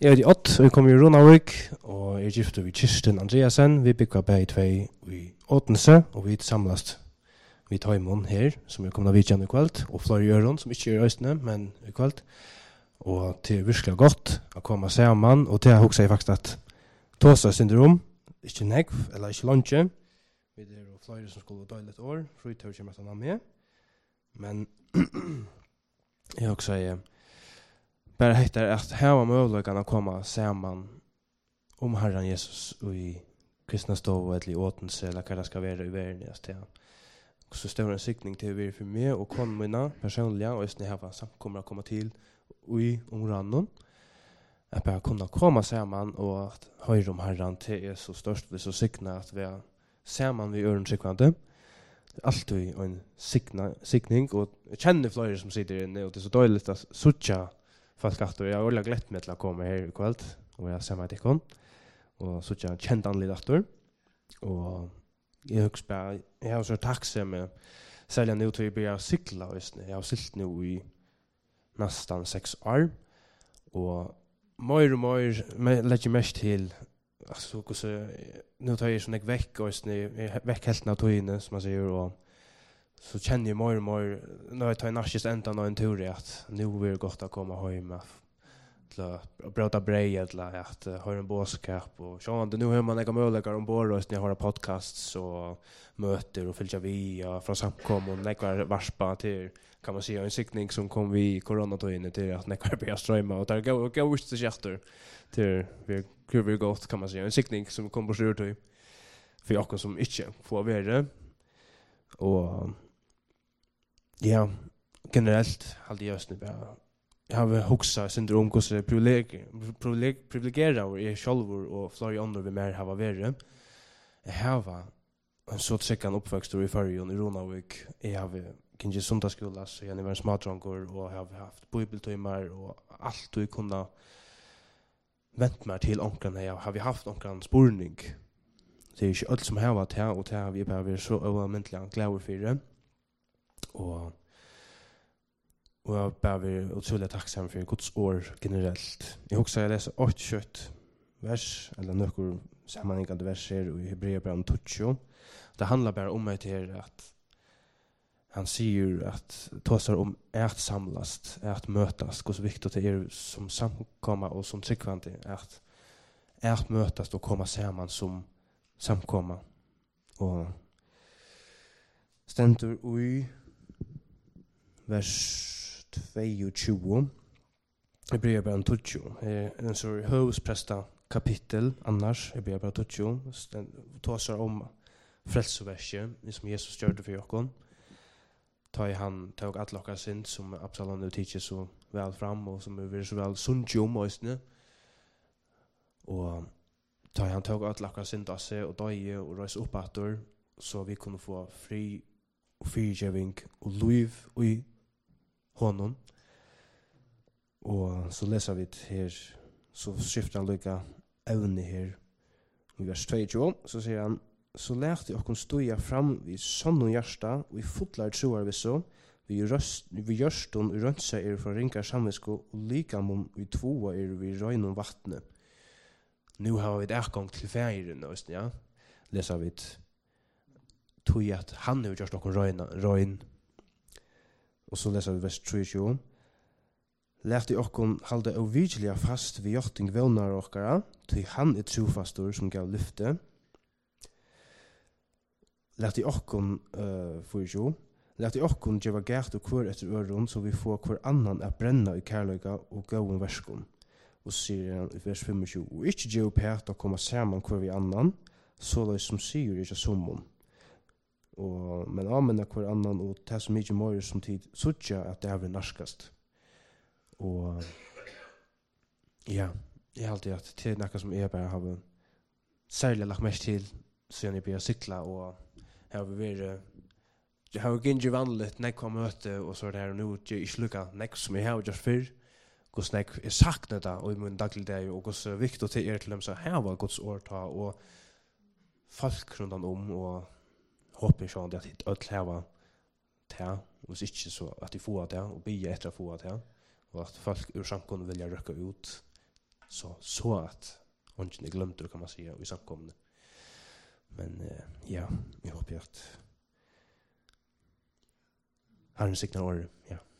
Jeg heter Ott, og jeg kommer i Ronavik, og jeg gifter ved Kirsten Andreasen. Vi bygger begge två i Åtense, og vi samles vi Taimon her, som kommer av vidtjen i kveld, og flere Jørgen, som ikke er i Østene, men i kveld. Og det virkelig godt å komme sammen, og det har jeg faktisk at Tåsa syndrom, ikke negv, eller ikke lunsje. Vi er jo flere som skulle dø litt år, frytøy kommer til å med. Men jeg har også bare heter at her var muligheten å komme sammen om Herren Jesus og i kristna stov eller i åtelse, eller hva det skal være i verden. Så stor en sikning til å være for meg og kone mine personlige, og jeg kommer å komme til i områden. Jeg bare kunne komme sammen og høre om Herren til er så størst, det er så sikna at vi er sammen ved øren sikvante. Det er alltid en sikning, og jeg kjenner flere som sitter inne, og det er så dårlig at suttja folk at jeg har veldig glett med til å komme her i kveld, og jeg ser meg til ikon, og suttja kjent annerledes aftur, og jeg husker bare, jeg har så takksomme, særlig nå til jeg blir sykla, jeg har sylt nå i nesten 6 år, og mer og mer legger mest til, altså, nå tar jeg sånn jeg vekk, og jeg vekk helt av togene, som man sier, og så känner jag mer och mer när jag tar nästas ända någon tur att nu är det gott att komma hem till att prata brej till att ha en båtskap och så nu har man några möjligheter ombord och när jag har podcasts och möter och följa via från samkom och några varspa till kan man säga en siktning som kom vi coronatiden till att några börja strömma och där gå ut till chatter till vi gott kan man säga en siktning som kom på slut för jag som inte får vara och ja, generellt hade jag just nu bara jag har huxat syndrom hur så privilegierad och är självor och flera andra vi mer har varit. Jag har en så träckan uppväxt i Färjön i Ronavik. Jag har kanske söndagsskola så jag var en smartdrankor och har haft bibeltimmar och allt och kunna vänt mig till onkeln jag har vi haft onkeln spårning. Det är inte allt som har varit här och det har vi bara varit så övermänskliga glada för det. Och jag behöver otroligt tacksam för Guds år generellt. Jag också läser 8 vers eller några sammanhängande verser i Hebreerbrevet 12. Det handlar bara om att han säger att tåsar om att samlas, att mötas, hur viktigt det är som samkomma och som tryggvande att mötas och komma samman som samkomma. Och stendur i vers 22 Hebreerbrevet 12 en så hövspresta kapitel annars Hebreerbrevet 12 tåsar om frälsoverset som Jesus gjorde för oss. Han tog alla okkar synd som Absalom nu teacher så väl fram och som är så väl sundjum och han tog alla okkar synd av sig och döje och röjs upp åter så vi kunde få fri och frigivning och liv i honom. Och så läser vi här så skiftar han lika evne här i vers 22 så säger han så lärte jag stoja fram vid sonn och hjärsta och i fotlar troar vi så vi görston rönsa er från ringar samvetsko och likamon vi tvåa er vid röjn och vattne. Nu har vi ett gång till färgen ja. Läser vi tog att han har gjort någon röjn. Och så läser vi vers 23. Lärte okkon halda ovigiliga fast vid hjorting vånar okkara, till han är trofastor som gav lyfte. Lärte okkon Lärte okkon geva gært og kvar etter øron, så vi får kvar annan att bränna i kärlöka och gåen verskon. Och så säger han i vers 25, och ikke gjev pært å komma saman kvar vi annan, så som sier ikke sommon. Men använda kvar annan och det så mycket mer som tid suttja att det är narskast. Och ja, jag har alltid att det är något som jag bara har särskilt lagt mest till sen jag började cykla och jag har inte vanligt när jag kommer möte och så där och nu är jag sluka näck som jag har gjort för hur snack är saknat det och i min dagliga och hur viktigt det är till dem så här var Guds ord ta och folk runt om och hoppas jag att det öll här ta och inte så att de får det och be efter få det och att folk ur samkomna vilja rycka ut så att hon inte glömde kan man säga i samkomne. Men ja, jag hoppas att han signar år. Ja.